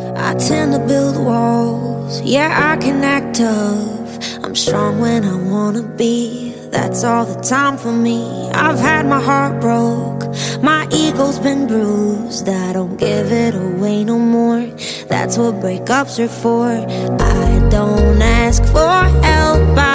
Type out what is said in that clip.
I tend to build walls, yeah, I can act tough. I'm strong when I wanna be, that's all the time for me. I've had my heart broke, my ego's been bruised. I don't give it away no more, that's what breakups are for. I don't ask for help,